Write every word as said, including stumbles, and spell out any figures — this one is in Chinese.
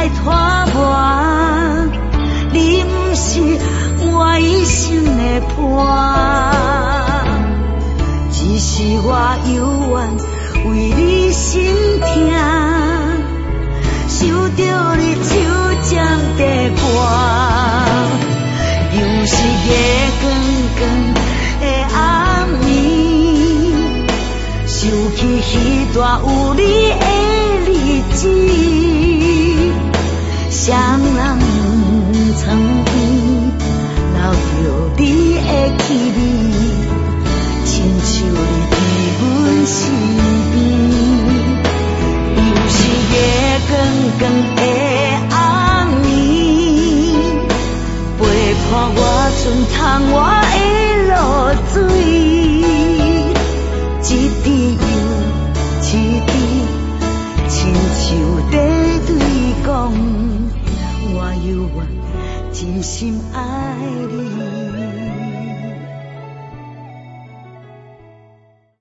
来拖磨，你不是我一生的伴，只是我犹原为你心痛，受着你手掌的寒，又是夜光光的暗暝，想起彼段有你的日子，双人床边留着你的气味，亲像你伫阮身边，又是夜光光的暗暝，陪伴我船窗我的露水，一滴又一滴，亲像在对讲，我犹原真心爱你。